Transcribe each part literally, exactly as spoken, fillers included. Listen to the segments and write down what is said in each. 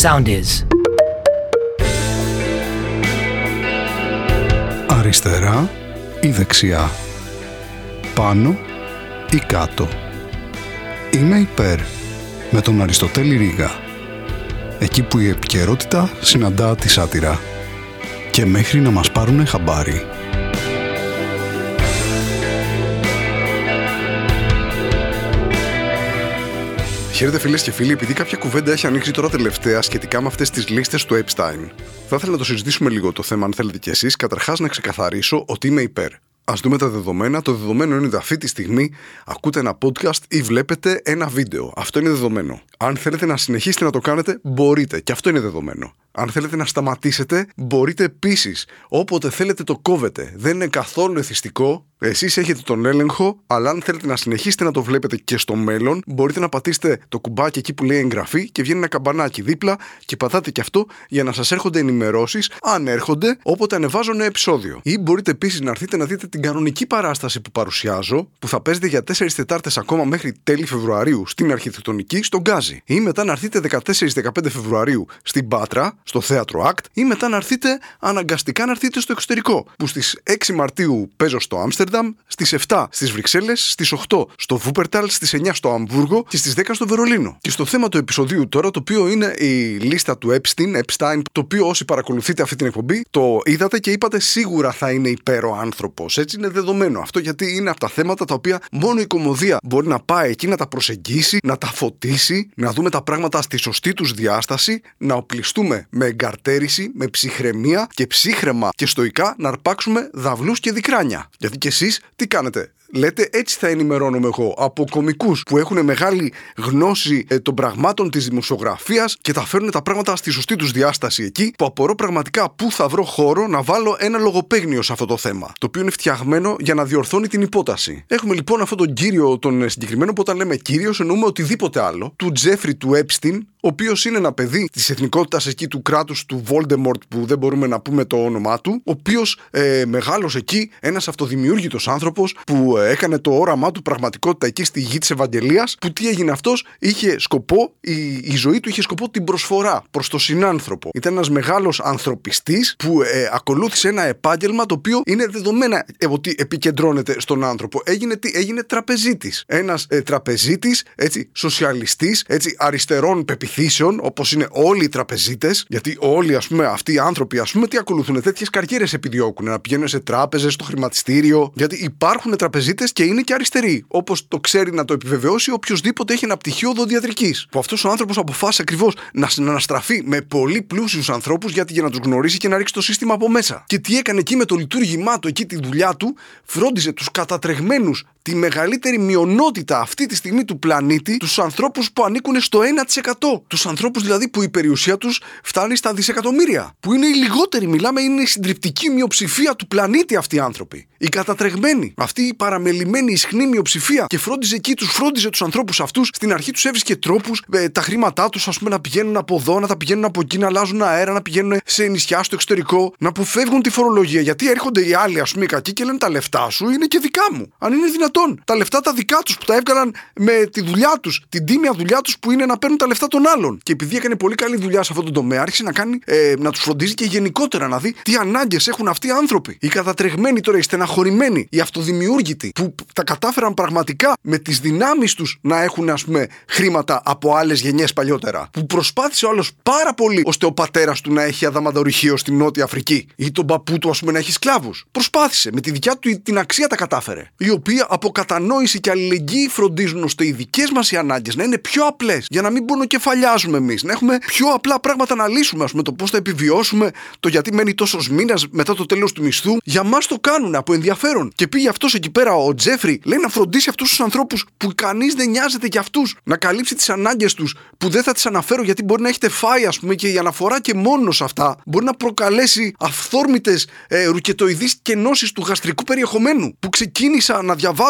sound is. Αριστερά ή δεξιά, πάνω ή κάτω. Είμαι υπέρ, με τον Αριστοτέλη Ρήγα. Εκεί που η επικαιρότητα συναντά τη σάτυρα. Και μέχρι να μας πάρουνε χαμπάρι. Χαίρετε φίλες και φίλοι, επειδή κάποια κουβέντα έχει ανοίξει τώρα τελευταία σχετικά με αυτές τις λίστες του Epstein, θα ήθελα να το συζητήσουμε λίγο το θέμα, αν θέλετε κι εσείς. Καταρχάς να ξεκαθαρίσω ότι είμαι υπέρ. Ας δούμε τα δεδομένα. Το δεδομένο είναι ότι αυτή τη στιγμή ακούτε ένα podcast ή βλέπετε ένα βίντεο. Αυτό είναι δεδομένο. Αν θέλετε να συνεχίσετε να το κάνετε, μπορείτε. Και αυτό είναι δεδομένο. Αν θέλετε να σταματήσετε, μπορείτε επίσης. Όποτε θέλετε το κόβετε. Δεν είναι καθόλου εθιστικό. Εσείς έχετε τον έλεγχο, αλλά αν θέλετε να συνεχίσετε να το βλέπετε και στο μέλλον, μπορείτε να πατήσετε το κουμπάκι εκεί που λέει εγγραφή και βγαίνει ένα καμπανάκι δίπλα και πατάτε και αυτό για να σας έρχονται ενημερώσεις αν έρχονται όποτε ανεβάζω ένα επεισόδιο. Ή μπορείτε επίσης να έρθετε να δείτε την κανονική παράσταση που παρουσιάζω, που θα παίζετε για τέσσερις Τετάρτες ακόμα μέχρι τέλη Φεβρουαρίου στην Αρχιτεκτονική, στον Γκάζι. Ή μετά να έρθετε δεκατέσσερις με δεκαπέντε Φεβρουαρίου στην Πάτρα, στο Θέατρο Act. Ή μετά να έρθετε αναγκαστικά να έρθετε στο εξωτερικό, που στις έξι Μαρτίου παίζω στο Άμστερνταμ, στις επτά στις Βρυξέλλες, στις οκτώ στο Βούπερταλ, στις εννιά στο Αμβούργο και στις δέκα στο Βερολίνο. Και στο θέμα του επεισοδίου τώρα, το οποίο είναι η λίστα του Epstein, Epstein, το οποίο όσοι παρακολουθείτε αυτή την εκπομπή το είδατε και είπατε σίγουρα θα είναι υπέρο άνθρωπος. Έτσι είναι δεδομένο αυτό, γιατί είναι από τα θέματα τα οποία μόνο η κωμωδία μπορεί να πάει εκεί να τα προσεγγίσει, να τα φωτίσει, να δούμε τα πράγματα στη σωστή τους διάσταση, να οπλιστούμε με εγκαρτέρηση, με ψυχραιμία και ψύχραιμα και στοικά να αρπάξουμε δαυλούς και δικράνια. Γιατί και εσείς τι κάνετε? Λέτε, έτσι θα ενημερώνομαι εγώ από κωμικούς που έχουν μεγάλη γνώση ε, των πραγμάτων της δημοσιογραφίας και τα φέρνουν τα πράγματα στη σωστή τους διάσταση εκεί, που απορώ πραγματικά πού θα βρω χώρο να βάλω ένα λογοπαίγνιο σε αυτό το θέμα, το οποίο είναι φτιαγμένο για να διορθώνει την υπόταση. Έχουμε λοιπόν αυτόν τον κύριο, τον συγκεκριμένο, που όταν λέμε κύριος εννοούμε οτιδήποτε άλλο, του Τζέφρι του Epstein, ο οποίος είναι ένα παιδί της εθνικότητας εκεί του κράτους του Voldemort, που δεν μπορούμε να πούμε το όνομά του, ο οποίος ε, μεγάλωσε εκεί, ένας αυτοδημιούργητος άνθρωπος που ε, έκανε το όραμά του πραγματικότητα εκεί στη γη της Ευαγγελίας, που τι έγινε αυτός? Είχε σκοπό, η, η ζωή του είχε σκοπό την προσφορά προς τον συνάνθρωπο. Ήταν ένας μεγάλος ανθρωπιστής που ε, ακολούθησε ένα επάγγελμα το οποίο είναι δεδομένα ε, ότι επικεντρώνεται στον άνθρωπο. Έγινε, τι, έγινε τραπεζίτης. Ένας ε, τραπεζίτης, έτσι, σοσιαλιστής, έτσι, αριστερών πεποιθήσεων, όπως είναι όλοι οι τραπεζίτες, γιατί όλοι ας πούμε, αυτοί οι άνθρωποι ας πούμε, τι ακολουθούν, τέτοιες καριέρες επιδιώκουν, να πηγαίνουν σε τράπεζες, στο χρηματιστήριο, γιατί υπάρχουν τραπεζίτες και είναι και αριστεροί, όπως το ξέρει να το επιβεβαιώσει οποιοδήποτε έχει ένα πτυχίο οδοντιατρικής. Που αυτός ο άνθρωπος αποφάσισε ακριβώς να συναναστραφεί με πολύ πλούσιους ανθρώπους, γιατί για να τους γνωρίσει και να ρίξει το σύστημα από μέσα. Και τι έκανε εκεί με το λειτουργήμά του, εκεί τη δουλειά του, φρόντιζε τους κατατρεγμένους, τη μεγαλύτερη μειονότητα αυτή τη στιγμή του πλανήτη, τους ανθρώπους που ανήκουν στο ένα τοις εκατό. Τους ανθρώπους δηλαδή που η περιουσία τους φτάνει στα δισεκατομμύρια. Που είναι οι λιγότεροι, μιλάμε, είναι η συντριπτική μειοψηφία του πλανήτη αυτοί οι άνθρωποι. Οι κατατρεγμένοι, αυτή η παραμελημένη ισχνή μειοψηφία. Και φρόντιζε εκεί, τους φρόντιζε τους ανθρώπους αυτούς. Στην αρχή τους έβρισκε τρόπους, ε, τα χρήματά τους, ας πούμε, να πηγαίνουν από εδώ, να τα πηγαίνουν από εκεί, να αλλάζουν αέρα, να πηγαίνουν σε νησιά στο εξωτερικό, να αποφεύγουν τη φορολογία. Γιατί έρχονται οι άλλοι, ας πούμε, οι κακοί και λένε τα λεφτά σου είναι και δικά μου. Αν είναι δυνατόν. Τα λεφτά τα δικά τους που τα έβγαλαν με τη δουλειά τους, την τίμια δουλειά τους που είναι να παίρνουν τα λεφτά των άλλων. Και επειδή έκανε πολύ καλή δουλειά σε αυτό το τομέα, άρχισε να κάνει, ε, να τους φροντίζει και γενικότερα να δει τι ανάγκες έχουν αυτοί οι άνθρωποι. Οι κατατρεγμένοι τώρα, οι στεναχωρημένοι, οι αυτοδημιούργητοι, που τα κατάφεραν πραγματικά με τις δυνάμεις τους να έχουν, ας πούμε, χρήματα από άλλες γενιές παλιότερα. Που προσπάθησε ο άλλος πάρα πολύ ώστε ο πατέρας του να έχει αδαμαντορυχείο στην Νότια Αφρική ή τον παππού του, ας πούμε, να έχει σκλάβους. Προσπάθησε με τη δικιά του την αξία τα κατάφερε. Οι οποίοι από κατανόηση και αλληλεγγύη φροντίζουν ώστε οι δικές μας οι ανάγκες να είναι πιο απλές, για να μην πονοκεφαλιάζουμε εμείς, να έχουμε πιο απλά πράγματα να λύσουμε, ας πούμε, το πώς θα επιβιώσουμε, το γιατί μένει τόσος μήνας μετά το τέλος του μισθού. Για μας το κάνουν από ενδιαφέρον. Και πήγε αυτός εκεί πέρα, ο Τζέφρι, λέει να φροντίσει αυτούς τους ανθρώπους που κανείς δεν νοιάζεται για αυτούς, να καλύψει τις ανάγκες τους, που δεν θα τις αναφέρω γιατί μπορεί να έχετε φάει, ας πούμε, και η αναφορά και μόνο σε αυτά μπορεί να προκαλέσει αυθόρμητες ε, ρουκετοειδείς κενώσεις του γαστρικού περιεχομένου. Που ξεκίνησα να διαβάζω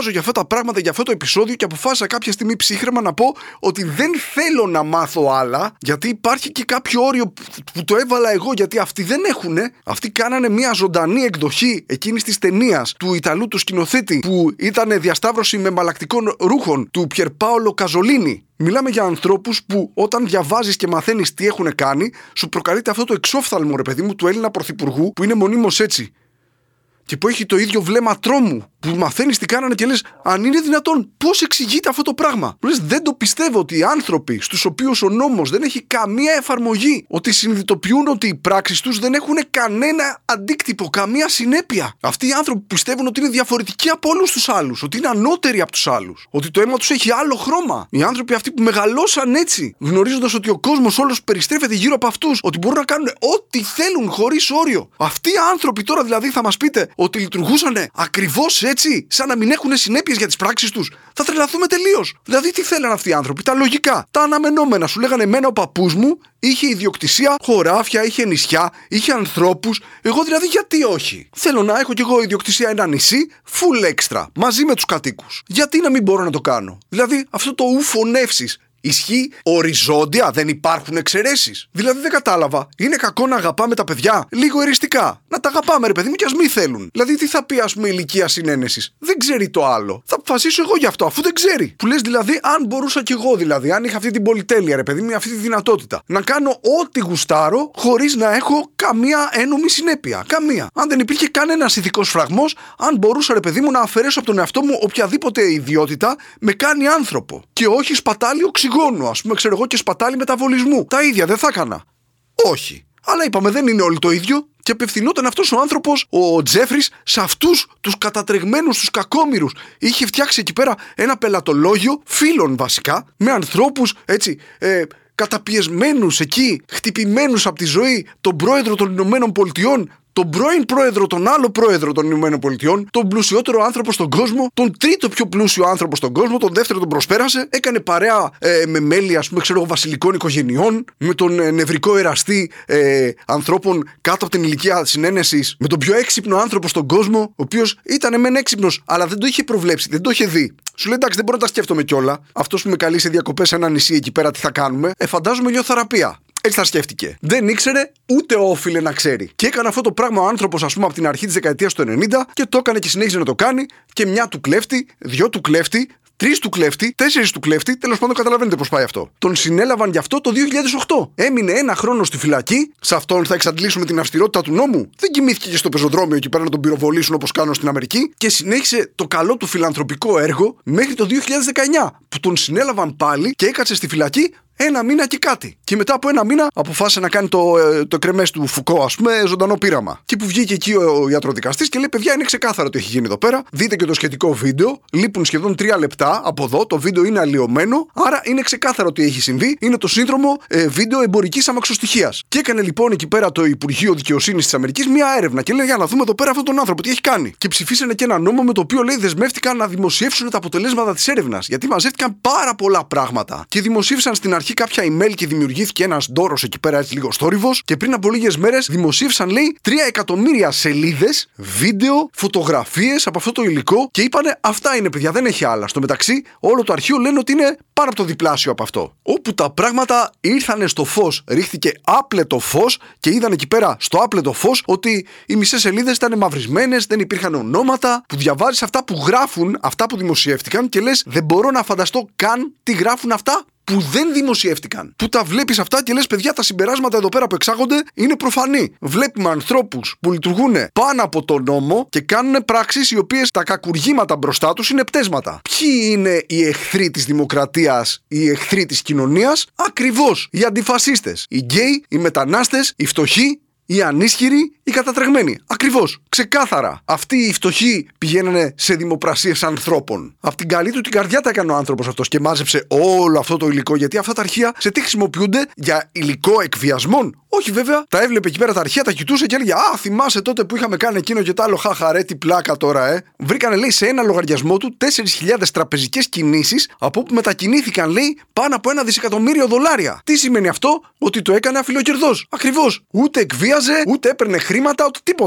διαβάζω για αυτά τα πράγματα, για αυτό το επεισόδιο και αποφάσισα κάποια στιγμή ψύχρεμα να πω ότι δεν θέλω να μάθω άλλα, γιατί υπάρχει και κάποιο όριο που το έβαλα εγώ, γιατί αυτοί δεν έχουνε. Αυτοί κάνανε μια ζωντανή εκδοχή εκείνης της ταινίας του Ιταλού του σκηνοθέτη που ήταν διασταύρωση με μαλακτικών ρούχων του Πιερπάολο Καζολίνι. Μιλάμε για ανθρώπους που όταν διαβάζεις και μαθαίνεις τι έχουν κάνει, σου προκαλείται αυτό το εξόφθαλμο, ρε παιδί μου, του Έλληνα πρωθυπουργού που είναι μονίμως έτσι. Και που έχει το ίδιο βλέμμα τρόμου, που μαθαίνεις τι κάνανε και λες, αν είναι δυνατόν, πώς εξηγείται αυτό το πράγμα. Λες, δεν το πιστεύω ότι οι άνθρωποι στους οποίους ο νόμος δεν έχει καμία εφαρμογή, ότι συνειδητοποιούν ότι οι πράξεις τους δεν έχουν κανένα αντίκτυπο, καμία συνέπεια. Αυτοί οι άνθρωποι πιστεύουν ότι είναι διαφορετικοί από όλους τους άλλους, ότι είναι ανώτεροι από τους άλλους, ότι το αίμα τους έχει άλλο χρώμα. Οι άνθρωποι αυτοί που μεγαλώσαν έτσι, γνωρίζοντας ότι ο κόσμος όλος περιστρέφεται γύρω από αυτούς, ότι μπορούν να κάνουν ό,τι θέλουν χωρίς όριο. Αυτοί οι άνθρωποι τώρα δηλαδή θα μας πείτε ότι λειτουργούσαν ακριβώς έτσι, σαν να μην έχουν συνέπειες για τις πράξεις τους. Θα τρελαθούμε τελείως. Δηλαδή, τι θέλανε αυτοί οι άνθρωποι, τα λογικά, τα αναμενόμενα. Σου λέγανε, εμένα ο παππούς μου είχε ιδιοκτησία, χωράφια, είχε νησιά, είχε ανθρώπους. Εγώ δηλαδή, γιατί όχι. Θέλω να έχω κι εγώ ιδιοκτησία ένα νησί, full extra, μαζί με τους κατοίκους. Γιατί να μην μπορώ να το κάνω. Δηλαδή, αυτό το ουφωνεύσεις. Ισχύει οριζόντια, δεν υπάρχουν εξαιρέσεις. Δηλαδή δεν κατάλαβα. Είναι κακό να αγαπάμε τα παιδιά λίγο εριστικά. Να τα αγαπάμε, ρε παιδί μου, κι ας μη θέλουν. Δηλαδή, τι θα πει, ας πούμε, ηλικία συνένεσης. Δεν ξέρει το άλλο. Θα αποφασίσω εγώ γι' αυτό, αφού δεν ξέρει. Που λες δηλαδή, αν μπορούσα κι εγώ, δηλαδή, αν είχα αυτή την πολυτέλεια, ρε παιδί μου, αυτή τη δυνατότητα, να κάνω ό,τι γουστάρω, χωρίς να έχω καμία ένομη συνέπεια. Καμία. Αν δεν υπήρχε κανένας ηθικός φραγμός, αν μπορούσα, ρε παιδί μου, να αφαιρέσω από τον εαυτό μου οποιαδήποτε ιδιότητα με κάνει άνθρωπο. Και όχι σπατάλη οξυγόνου. Ας πούμε, ξέρω εγώ, και σπατάλη μεταβολισμού. Τα ίδια δεν θα έκανα. Όχι. Αλλά είπαμε, δεν είναι όλοι το ίδιο. Και απευθυνόταν αυτός ο άνθρωπος, ο Τζέφρις, σε αυτούς τους κατατρεγμένους, τους κακόμοιρους. Είχε φτιάξει εκεί πέρα ένα πελατολόγιο φίλων βασικά, με ανθρώπους έτσι, ε, καταπιεσμένους εκεί, χτυπημένους από τη ζωή, τον πρόεδρο των Ηνωμένων Πολιτειών, τον πρώην πρόεδρο, τον άλλο πρόεδρο των Ηνωμένων Πολιτειών, τον πλουσιότερο άνθρωπο στον κόσμο, τον τρίτο πιο πλούσιο άνθρωπο στον κόσμο, τον δεύτερο τον προσπέρασε, έκανε παρέα ε, με μέλη, ας πούμε, ξέρω, βασιλικών οικογενειών, με τον ε, νευρικό εραστή ε, ανθρώπων κάτω από την ηλικία συνένεσης, με τον πιο έξυπνο άνθρωπο στον κόσμο, ο οποίος ήταν μεν έξυπνος, αλλά δεν το είχε προβλέψει, δεν το είχε δει. Σου λέει, εντάξει, δεν μπορώ να τα σκέφτομαι κιόλα. Αυτός που με καλεί σε διακοπές σε ένα νησί εκεί πέρα, τι θα κάνουμε. Ε, φαντάζομαι λιοθεραπεία. Έτσι θα σκέφτηκε. Δεν ήξερε, ούτε όφιλε να ξέρει. Και έκανε αυτό το πράγμα ο άνθρωπος, ας πούμε, από την αρχή της δεκαετίας του ενενήντα και το έκανε και συνέχιζε να το κάνει. Και μια του κλέφτη, δυο του κλέφτη, τρεις του κλέφτη, τέσσερις του κλέφτη. Τέλος πάντων, καταλαβαίνετε πώς πάει αυτό. Τον συνέλαβαν γι' αυτό το δύο χιλιάδες οκτώ. Έμεινε ένα χρόνο στη φυλακή. Σε αυτόν θα εξαντλήσουμε την αυστηρότητα του νόμου. Δεν κοιμήθηκε και στο πεζοδρόμιο εκεί πέρα να τον πυροβολήσουν όπως κάνουν στην Αμερική. Και συνέχισε το καλό του φιλανθρωπικό έργο μέχρι το δύο χιλιάδες δεκαεννιά. Που τον συνέλαβαν πάλι και έκατσε στη φυλακή ένα μήνα και κάτι. Και μετά από ένα μήνα αποφάσισε να κάνει το, το κρεμές του Φουκώ, ας πούμε, ζωντανό πείραμα. Και που βγήκε εκεί ο ιατροδικαστής και λέει: παιδιά, είναι ξεκάθαρο τι έχει γίνει εδώ πέρα. Δείτε και το σχετικό βίντεο. Λείπουν σχεδόν τρία λεπτά από εδώ. Το βίντεο είναι αλλοιωμένο. Άρα είναι ξεκάθαρο τι έχει συμβεί. Είναι το σύνδρομο ε, βίντεο εμπορικής αμαξοστοιχείας. Και έκανε λοιπόν εκεί πέρα το Υπουργείο Δικαιοσύνης της Αμερικής μια έρευνα και λέει: για να δούμε εδώ πέρα αυτόν τον άνθρωπο τι έχει κάνει. Και ψηφίσανε και ένα νόμο με το οποίο λέει δεσμεύτηκαν να δημοσιεύσουν τα αποτελέσματα της έρευνας. Γιατί μαζεύτηκαν πάρα πολλά πράγματα. Και δημοσίευσαν στην αρχή κάποια email και δημιουργήθηκε ένας ντόρος εκεί πέρα, έτσι λίγο θόρυβος. Και πριν από λίγες μέρες δημοσίευσαν, λέει, τρία εκατομμύρια σελίδες, βίντεο, φωτογραφίες από αυτό το υλικό. Και είπανε: αυτά είναι, παιδιά, δεν έχει άλλα. Στο μεταξύ, όλο το αρχείο λένε ότι είναι πάρα από το διπλάσιο από αυτό. Όπου τα πράγματα ήρθανε στο φως, ρίχθηκε άπλετο φως και είδαν εκεί πέρα στο άπλετο φως ότι οι μισές σελίδες ήταν μαυρισμένες, δεν υπήρχαν ονόματα. Που διαβάζεις αυτά που γράφουν, αυτά που δημοσιεύτηκαν και λες: δεν μπορώ να φανταστώ καν τι γράφουν αυτά που δεν δημοσιεύτηκαν. Που τα βλέπεις αυτά και λες: παιδιά, τα συμπεράσματα εδώ πέρα που εξάγονται είναι προφανή. Βλέπουμε ανθρώπους που λειτουργούν πάνω από τον νόμο και κάνουν πράξεις οι οποίες τα κακουργήματα μπροστά τους είναι πτέσματα. Ποιοι είναι οι εχθροί της δημοκρατίας, οι εχθροί της κοινωνίας? Ακριβώς οι αντιφασίστες. Οι γκέι, οι μετανάστες, οι φτωχοί, οι ανίσχυροι, οι κατατρεγμένοι. Ακριβώς. Ξεκάθαρα. Αυτοί οι φτωχοί πηγαίνανε σε δημοπρασίες ανθρώπων. Απ' την καλή του την καρδιά τα έκανε ο άνθρωπος αυτός και μάζεψε όλο αυτό το υλικό. Γιατί αυτά τα αρχεία σε τι χρησιμοποιούνται? Για υλικό εκβιασμών? Όχι, βέβαια. Τα έβλεπε εκεί πέρα τα αρχεία, τα κοιτούσε και έλεγε: α, θυμάσαι τότε που είχαμε κάνει εκείνο και τ' άλλο. Χαχαρέ, τι πλάκα τώρα, ε. Βρήκανε, λέει, σε ένα λογαριασμό του τέσσερις χιλιάδες τραπεζικές κινήσεις, από όπου μετακινήθηκαν, λέει, πάνω από ένα δισεκατομμύριο δολάρια. Τι σημαίνει αυτό? Ότι το έκανε αφιλοκερδός. Ακριβώς. Ούτε εκβίαζε, ούτε έπαιρνε χρήματα, ούτε τίποτα.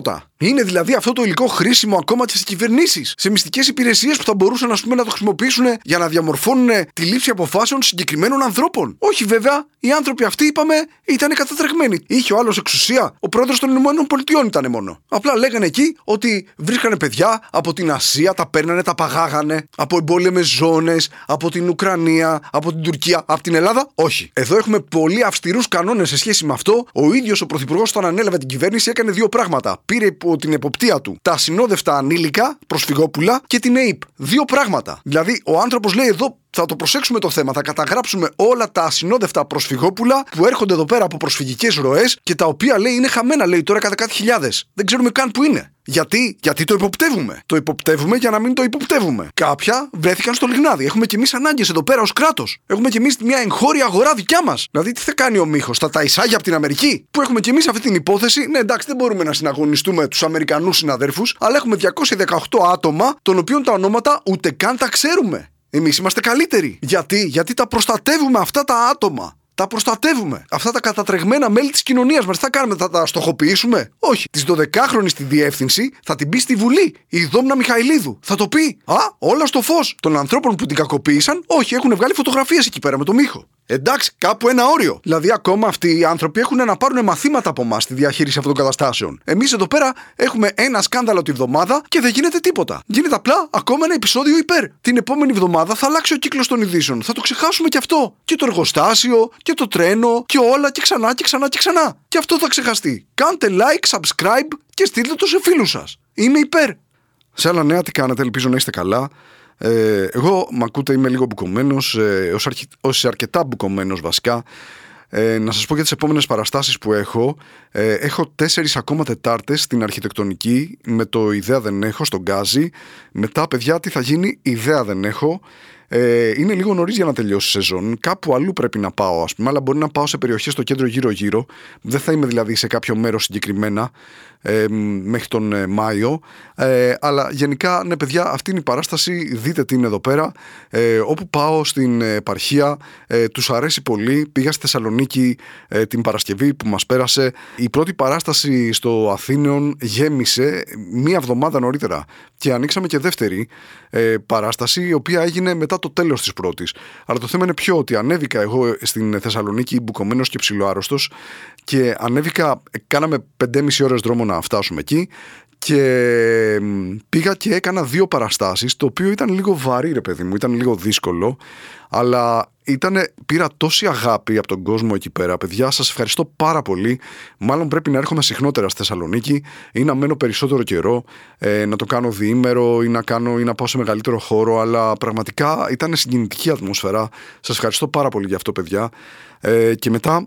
Είναι δηλαδή αυτό το υλικό χρήσιμο ακόμα και σε κυβερνήσεις, σε μυστικές υπηρεσίες που θα μπορούσαν ας πούμε, να το χρησιμοποιήσουν για να διαμορφώνουν τη λήψη αποφάσεων συγκεκριμένων ανθρώπων. Όχι βέβαια, οι άνθρωποι αυτοί είπαμε ήταν κατατρεγμένοι. Είχε ο άλλος εξουσία, ο πρόεδρος των Ηνωμένων Πολιτειών ήταν μόνο. Απλά λέγανε εκεί ότι βρίσκανε παιδιά από την Ασία, τα παίρνανε, τα παγάγανε, από εμπόλεμες ζώνες, από την Ουκρανία, από την Τουρκία, από την Ελλάδα. Όχι. Εδώ έχουμε πολύ αυστηρούς κανόνες σε σχέση με αυτό. Ο ίδιος ο πρωθυπουργός, όταν ανέλαβε την κυβέρνηση, έκανε δύο πράγματα. Πήρε υπό την εποπτεία του τα ασυνόδευτα ανήλικα, προσφυγόπουλα και την ΕΥΠ. Δύο πράγματα. Δηλαδή, ο άνθρωπος λέει εδώ. Θα το προσέξουμε το θέμα. Θα καταγράψουμε όλα τα ασυνόδευτα προσφυγόπουλα που έρχονται εδώ πέρα από προσφυγικές ροές και τα οποία λέει είναι χαμένα, λέει τώρα κατά κάτι χιλιάδες. Δεν ξέρουμε καν που είναι. Γιατί? Γιατί το υποπτεύουμε. Το υποπτεύουμε για να μην το υποπτεύουμε. Κάποια βρέθηκαν στο λιγνάδι. Έχουμε κι εμείς ανάγκες εδώ πέρα ως κράτος. Έχουμε κι εμείς μια εγχώρια αγορά δικιά μας. Δηλαδή, τι θα κάνει ο Μίχος, θα τα εισάγει από την Αμερική. Που έχουμε κι εμείς αυτή την υπόθεση. Ναι, εντάξει, δεν μπορούμε να συναγωνιστούμε τους Αμερικανούς συναδέρφους, αλλά έχουμε διακόσια δεκαοκτώ άτομα, των οποίων τα ονόματα ούτε καν τα ξέρουμε. Εμείς είμαστε καλύτεροι. Γιατί? Γιατί τα προστατεύουμε αυτά τα άτομα. Τα προστατεύουμε. Αυτά τα κατατρεγμένα μέλη της κοινωνίας μας. Τι θα κάνουμε, θα τα στοχοποιήσουμε? Όχι. Της δωδεκάχρονης στη διεύθυνση θα την πει στη Βουλή η Δόμνα Μιχαηλίδου. Θα το πει. Α, όλα στο φως των ανθρώπων που την κακοποίησαν. Όχι, έχουν βγάλει φωτογραφίες εκεί πέρα με το Μίχο. Εντάξει, κάπου ένα όριο. Δηλαδή, ακόμα αυτοί οι άνθρωποι έχουν να πάρουν μαθήματα από εμάς στη διαχείριση αυτών των καταστάσεων. Εμείς εδώ πέρα έχουμε ένα σκάνδαλο τη βδομάδα και δεν γίνεται τίποτα. Γίνεται απλά ακόμα ένα επεισόδιο υπέρ. Την επόμενη εβδομάδα θα αλλάξει ο κύκλος των ειδήσεων. Θα το ξεχάσουμε κι αυτό. Και το εργοστάσιο, και το τρένο, και όλα και ξανά και ξανά και ξανά. Και αυτό θα ξεχαστεί. Κάντε like, subscribe και στείλτε το σε φίλους σας. Είμαι υπέρ. Σε άλλα νέα, τι κάνετε, ελπίζω να είστε καλά. Ε, εγώ, μ' ακούτε, είμαι λίγο μπουκωμένος, ε, ως, αρχι... ως αρκετά μπουκωμένος βασικά. Ε, να σας πω για τις επόμενες παραστάσεις που έχω. Ε, έχω τέσσερις ακόμα Τετάρτες στην αρχιτεκτονική με το Ιδέα δεν έχω, στον Γκάζι. Μετά, παιδιά, τι θα γίνει, Ιδέα δεν έχω. Ε, είναι λίγο νωρίς για να τελειώσει η σεζόν. Κάπου αλλού πρέπει να πάω, ας πούμε, αλλά μπορεί να πάω σε περιοχές στο κέντρο γύρω-γύρω. Δεν θα είμαι δηλαδή σε κάποιο μέρος συγκεκριμένα ε, μέχρι τον ε, Μάιο. Ε, αλλά γενικά, ναι, παιδιά, αυτή είναι η παράσταση. Δείτε τι είναι εδώ πέρα. Ε, όπου πάω στην επαρχία, ε, τους αρέσει πολύ. Πήγα στη Θεσσαλονίκη ε, την Παρασκευή που μας πέρασε. Η πρώτη παράσταση στο Αθήνεων γέμισε μία εβδομάδα νωρίτερα. Και ανοίξαμε και δεύτερη ε, παράσταση, η οποία έγινε μετά το τέλος της πρώτης. Αλλά το θέμα είναι πιο ότι ανέβηκα εγώ στην Θεσσαλονίκη μπουκωμένος και ψιλοάρρωστος και ανέβηκα, κάναμε πεντέμισι ώρες δρόμο να φτάσουμε εκεί και πήγα και έκανα δύο παραστάσεις, το οποίο ήταν λίγο βαρύ, ρε παιδί μου, ήταν λίγο δύσκολο, αλλά ήτανε, πήρα τόση αγάπη από τον κόσμο εκεί πέρα. Παιδιά, σας ευχαριστώ πάρα πολύ. Μάλλον πρέπει να έρχομαι συχνότερα στη Θεσσαλονίκη ή να μένω περισσότερο καιρό, ε, να το κάνω διήμερο ή να, κάνω, ή να πάω σε μεγαλύτερο χώρο, αλλά πραγματικά ήταν συγκινητική ατμόσφαιρα. Σας ευχαριστώ πάρα πολύ για αυτό, παιδιά. Ε, και μετά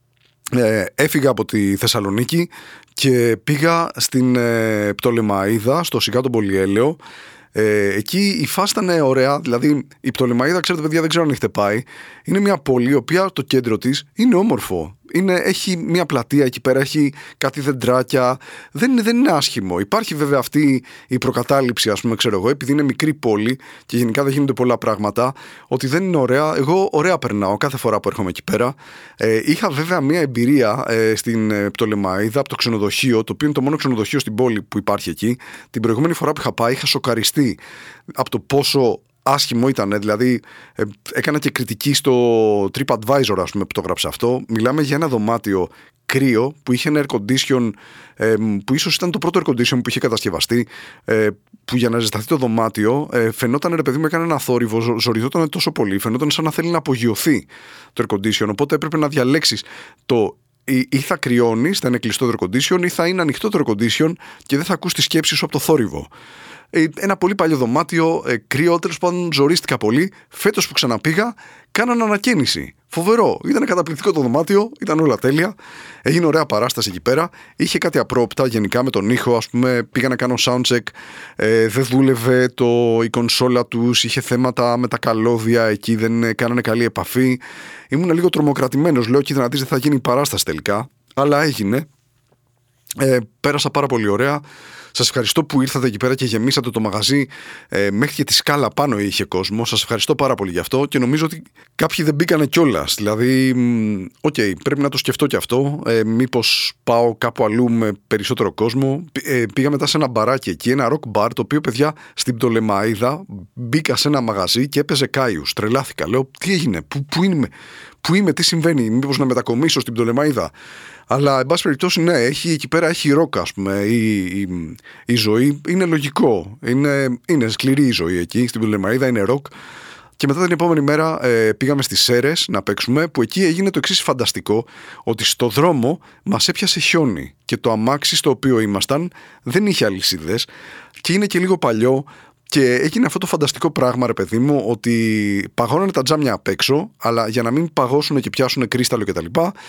ε, έφυγα από τη Θεσσαλονίκη και πήγα στην ε, Πτολεμαΐδα, στο Σικάτο Πολυέλαιο. Ε, εκεί η φάση ήταν ωραία. Δηλαδή, η Πτολεμαΐδα, ξέρετε, παιδιά, δεν ξέρω αν έχετε πάει. Είναι μια πόλη, η οποία το κέντρο της είναι όμορφο. Είναι, έχει μια πλατεία εκεί πέρα, έχει κάτι δεντράκια. Δεν είναι, δεν είναι άσχημο. Υπάρχει βέβαια αυτή η προκατάληψη, ας πούμε, ξέρω εγώ, επειδή είναι μικρή πόλη και γενικά δεν γίνονται πολλά πράγματα, ότι δεν είναι ωραία. Εγώ ωραία περνάω κάθε φορά που έρχομαι εκεί πέρα. Ε, είχα βέβαια μια εμπειρία ε, στην ε, Πτολεμαΐδα από το ξενοδοχείο, το οποίο είναι το μόνο ξενοδοχείο στην πόλη που υπάρχει εκεί. Την προηγούμενη φορά που είχα πάει, είχα σοκαριστεί από το πόσο άσχημο ήταν. Δηλαδή, ε, έκανα και κριτική στο TripAdvisor, ας πούμε, που το γράψε αυτό. Μιλάμε για ένα δωμάτιο κρύο που είχε ένα air condition, ε, που ίσως ήταν το πρώτο air condition που είχε κατασκευαστεί, ε, που για να ζεσταθεί το δωμάτιο ε, φαινόταν, ρε παιδί μου, έκανε ένα θόρυβο, ζο, ζοριζόταν τόσο πολύ, φαινόταν σαν να θέλει να απογειωθεί το air condition. Οπότε έπρεπε να διαλέξεις το ή, ή θα κρυώνεις, θα είναι κλειστό το air condition, ή θα είναι ανοιχτό το air condition και δεν θα ακούς τη σκέψη σου από το θόρυβο. Ένα πολύ παλιό δωμάτιο, ε, κρύο, τέλος πάντων ζορίστηκα πολύ. Φέτος που ξαναπήγα, κάνανε ανακαίνιση. Φοβερό. Ήταν καταπληκτικό το δωμάτιο, ήταν όλα τέλεια. Έγινε ωραία παράσταση εκεί πέρα. Είχε κάτι απρόπτα γενικά με τον ήχο. Ας πούμε, πήγα να κάνω soundcheck. Ε, δεν δούλευε το, η κονσόλα τους. Είχε θέματα με τα καλώδια εκεί. Δεν κάνανε καλή επαφή. Ήμουν λίγο τρομοκρατημένος. Λέω, κοίτα να δεις, δεν θα γίνει παράσταση τελικά. Αλλά έγινε. Ε, Πέρασα πάρα πολύ ωραία. Σας ευχαριστώ που ήρθατε εκεί πέρα και γεμίσατε το μαγαζί. Ε, μέχρι και τη σκάλα πάνω είχε κόσμο. Σας ευχαριστώ πάρα πολύ γι' αυτό και νομίζω ότι κάποιοι δεν μπήκανε κιόλας. Δηλαδή, οκ, okay, πρέπει να το σκεφτώ κι αυτό. Ε, μήπως πάω κάπου αλλού με περισσότερο κόσμο. Ε, πήγα μετά σε ένα μπαράκι εκεί, ένα rock bar, το οποίο, παιδιά, στην Πτολεμαΐδα μπήκα σε ένα μαγαζί και έπαιζε Κάιους. Τρελάθηκα. Λέω, τι έγινε, πού, πού είμαι, πού είμαι, τι συμβαίνει, μήπως να μετακομίσω στην Πτολεμαΐδα. Αλλά, εν πάση περιπτώσει, ναι, έχει, εκεί πέρα έχει ροκ, ας πούμε. Η, η, η ζωή είναι λογικό. Είναι, είναι σκληρή η ζωή εκεί, στην Πτολεμαΐδα, είναι ροκ. Και μετά την επόμενη μέρα ε, πήγαμε στις Σέρρες να παίξουμε, που εκεί έγινε το εξής φανταστικό, ότι στο δρόμο μας έπιασε χιόνι και το αμάξι στο οποίο ήμασταν δεν είχε αλυσίδες και είναι και λίγο παλιό. Και έγινε αυτό το φανταστικό πράγμα, ρε παιδί μου, ότι παγώνανε τα τζάμια απ' έξω, αλλά για να μην παγώσουν και πιάσουν κρίσταλο κτλ.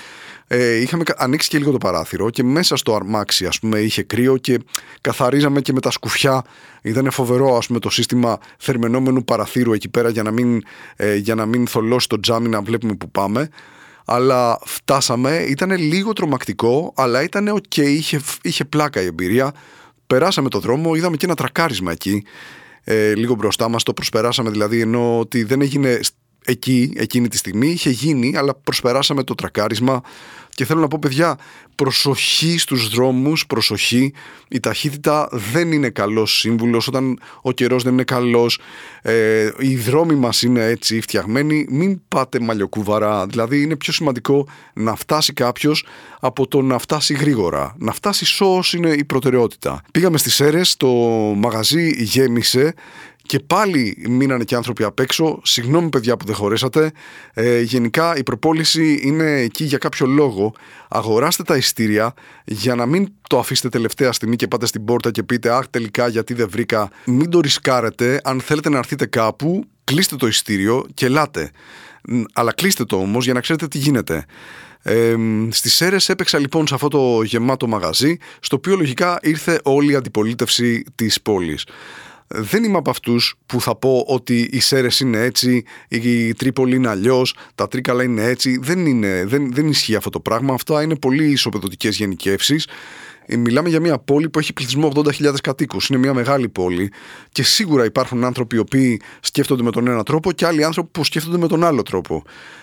Ε, είχαμε ανοίξει και λίγο το παράθυρο και μέσα στο αμάξι, ας πούμε, είχε κρύο και καθαρίζαμε και με τα σκουφιά. Ήταν φοβερό, ας πούμε, το σύστημα θερμαινόμενου παραθύρου εκεί πέρα για να μην, ε, για να μην θολώσει το τζάμι, να βλέπουμε που πάμε. Αλλά φτάσαμε, ήταν λίγο τρομακτικό, αλλά ήταν οκ, είχε, είχε πλάκα η εμπειρία. Περάσαμε το δρόμο, είδαμε και ένα τρακάρισμα εκεί. Ε, λίγο μπροστά μας το προσπεράσαμε, δηλαδή, ενώ ότι δεν έγινε εκεί, εκείνη τη στιγμή, είχε γίνει, αλλά προσπεράσαμε το τρακάρισμα. Και θέλω να πω, παιδιά, προσοχή στους δρόμους, προσοχή. Η ταχύτητα δεν είναι καλός σύμβουλος όταν ο καιρός δεν είναι καλός. Ε, οι δρόμοι μας είναι έτσι φτιαγμένοι. Μην πάτε μαλλιοκούβαρα. Δηλαδή είναι πιο σημαντικό να φτάσει κάποιος από το να φτάσει γρήγορα. Να φτάσει σως είναι η προτεραιότητα. Πήγαμε στις Σέρρες, το μαγαζί γέμισε. Και πάλι μείνανε και άνθρωποι απ' έξω. Συγγνώμη, παιδιά, που δεν χωρέσατε. Ε, γενικά η προπόληση είναι εκεί για κάποιο λόγο. Αγοράστε τα εισιτήρια για να μην το αφήσετε τελευταία στιγμή και πάτε στην πόρτα και πείτε «Αχ, τελικά γιατί δεν βρήκα». Μην το ρισκάρετε. Αν θέλετε να έρθετε κάπου, κλείστε το εισιτήριο και ελάτε. Αλλά κλείστε το όμως για να ξέρετε τι γίνεται. Ε, στις Σέρρες έπαιξα λοιπόν σε αυτό το γεμάτο μαγαζί, στο οποίο λογικά ήρθε όλη η αντιπολίτευση της πόλης. Δεν είμαι από αυτούς που θα πω ότι οι Σέρρες είναι έτσι, η Τρίπολη είναι αλλιώς, τα Τρίκαλα είναι έτσι. Δεν, είναι, δεν, δεν ισχύει αυτό το πράγμα. Αυτά είναι πολύ ισοπεδωτικές γενικεύσεις. Μιλάμε για μια πόλη που έχει πληθυσμό ογδόντα χιλιάδες κατοίκους. Είναι μια μεγάλη πόλη και σίγουρα υπάρχουν άνθρωποι οι οποίοι σκέφτονται με τον ένα τρόπο και άλλοι άνθρωποι που σκέφτονται με τον άλλο τρόπο.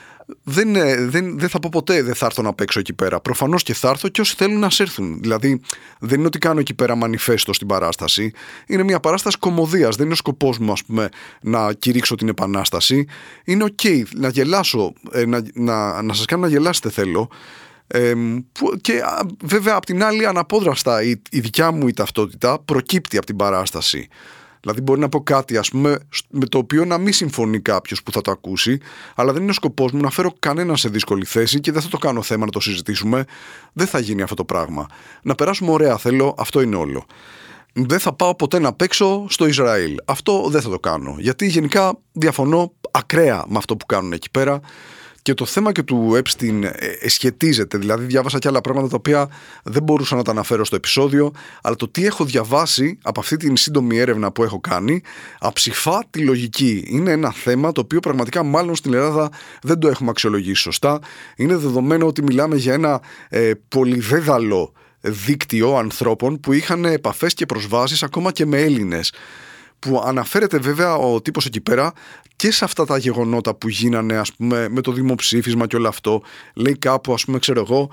Δεν, δεν, δεν θα πω ποτέ δεν θα έρθω να παίξω εκεί πέρα. Προφανώς και θα έρθω και όσοι θέλουν να σέρθουν. Δηλαδή δεν είναι ότι κάνω εκεί πέρα μανιφέστο στην παράσταση. Είναι μια παράσταση κωμωδίας. Δεν είναι ο σκοπός μου, ας πούμε, να κηρύξω την επανάσταση. Είναι οκ okay, να γελάσω, να, να, να σας κάνω να γελάσετε θέλω. Ε, που, και βέβαια απ' την άλλη αναπόδραστα η, η δικιά μου η ταυτότητα προκύπτει από την παράσταση. Δηλαδή μπορεί να πω κάτι, ας πούμε, με το οποίο να μην συμφωνεί κάποιος που θα το ακούσει, αλλά δεν είναι ο σκοπός μου να φέρω κανέναν σε δύσκολη θέση και δεν θα το κάνω θέμα να το συζητήσουμε. Δεν θα γίνει αυτό το πράγμα. Να περάσουμε ωραία θέλω, αυτό είναι όλο. Δεν θα πάω ποτέ να παίξω στο Ισραήλ. Αυτό δεν θα το κάνω, γιατί γενικά διαφωνώ ακραία με αυτό που κάνουν εκεί πέρα. Και το θέμα και του Epstein ε, σχετίζεται, δηλαδή διάβασα και άλλα πράγματα τα οποία δεν μπορούσα να τα αναφέρω στο επεισόδιο, αλλά το τι έχω διαβάσει από αυτή την σύντομη έρευνα που έχω κάνει, αψηφά τη λογική. Είναι ένα θέμα το οποίο πραγματικά μάλλον στην Ελλάδα δεν το έχουμε αξιολογήσει σωστά. Είναι δεδομένο ότι μιλάμε για ένα ε, πολυδέδαλο δίκτυο ανθρώπων που είχαν επαφές και προσβάσεις ακόμα και με Έλληνες. Που αναφέρεται βέβαια ο τύπος εκεί πέρα και σε αυτά τα γεγονότα που γίνανε, ας πούμε, με το δημοψήφισμα και όλο αυτό. Λέει κάπου, ας πούμε, ξέρω εγώ,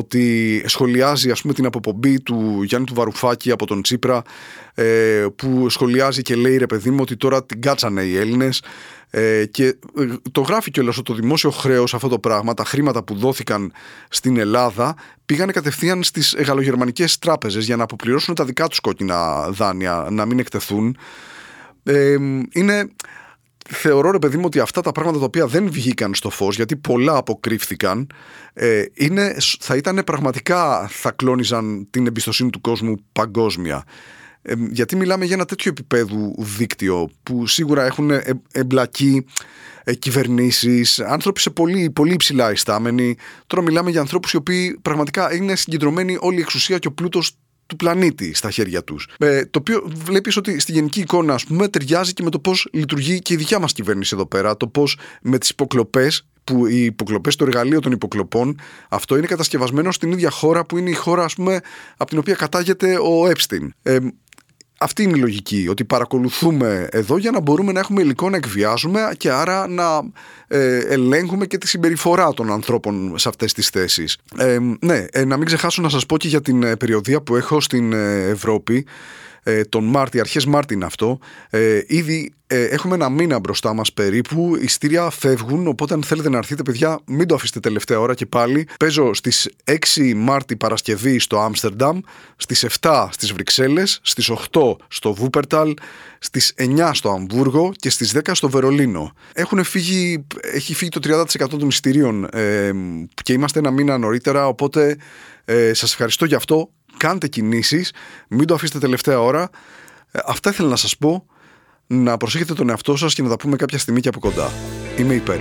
ότι σχολιάζει, ας πούμε, την αποπομπή του Γιάννη του Βαρουφάκη από τον Τσίπρα, ε, που σχολιάζει και λέει, ρε παιδί μου, ότι τώρα την κάτσανε οι Έλληνες. Ε, και το γράφει κιόλας ότι το δημόσιο χρέος, αυτό το πράγμα, τα χρήματα που δόθηκαν στην Ελλάδα πήγανε κατευθείαν στις γαλλογερμανικές τράπεζες για να αποπληρώσουν τα δικά τους κόκκινα δάνεια, να μην εκτεθούν. Ε, είναι, θεωρώ, ρε παιδί μου, ότι αυτά τα πράγματα τα οποία δεν βγήκαν στο φως, γιατί πολλά αποκρύφθηκαν, ε, είναι, θα ήταν πραγματικά, θα κλώνιζαν την εμπιστοσύνη του κόσμου παγκόσμια. Ε, γιατί μιλάμε για ένα τέτοιο επίπεδο δίκτυο που σίγουρα έχουν εμπλακεί ε, κυβερνήσεις, άνθρωποι σε πολύ, πολύ υψηλά ιστάμενοι. Τώρα μιλάμε για ανθρώπους οι οποίοι πραγματικά είναι συγκεντρωμένοι όλη η εξουσία και ο πλούτος του πλανήτη στα χέρια τους. Ε, το οποίο βλέπεις ότι στη γενική εικόνα, ας πούμε, ταιριάζει και με το πώς λειτουργεί και η δικιά μας κυβέρνηση εδώ πέρα. Το πώς με τις υποκλοπές που οι υποκλοπές, το εργαλείο των υποκλοπών, αυτό είναι κατασκευασμένο στην ίδια χώρα που είναι η χώρα, ας πούμε, από την οποία κατάγεται ο Epstein. Ε, Αυτή είναι η λογική, ότι παρακολουθούμε εδώ για να μπορούμε να έχουμε υλικό να εκβιάζουμε και άρα να ε, ελέγχουμε και τη συμπεριφορά των ανθρώπων σε αυτές τις θέσεις. Ε, ναι, ε, να μην ξεχάσω να σας πω και για την ε, περιοδεία που έχω στην ε, Ευρώπη. Ε, τον Μάρτι, αρχές Μάρτι είναι αυτό. Ε, ήδη ε, έχουμε ένα μήνα μπροστά μας περίπου. Οι ειστήρια φεύγουν, οπότε αν θέλετε να έρθετε, παιδιά, μην το αφήσετε τελευταία ώρα. Και πάλι παίζω στις έξι Μάρτη Παρασκευή στο Άμστερνταμ, στις επτά στις Βρυξέλλες, στις οκτώ στο Βούπερταλ, στις εννιά στο Αμβούργο και στις δέκα στο Βερολίνο. Έχουν φύγει, έχει φύγει το τριάντα τοις εκατό των ειστηρίων ε, και είμαστε ένα μήνα νωρίτερα, οπότε ε, σας ευχαριστώ γι' αυτό. Κάντε κινήσεις, μην το αφήσετε τελευταία ώρα. Ε, αυτά ήθελα να σας πω. Να προσέχετε τον εαυτό σας και να τα πούμε κάποια στιγμή και από κοντά. Είμαι Υπέρ.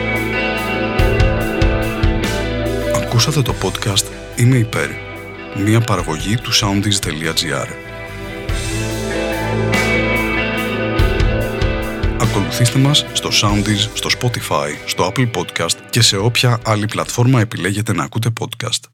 Ακούσατε το podcast Είμαι Υπέρ, μια παραγωγή του soundees τελεία gr. Ακολουθήστε μας στο Soundees, στο Spotify, στο Apple Podcast και σε όποια άλλη πλατφόρμα επιλέγετε να ακούτε podcast.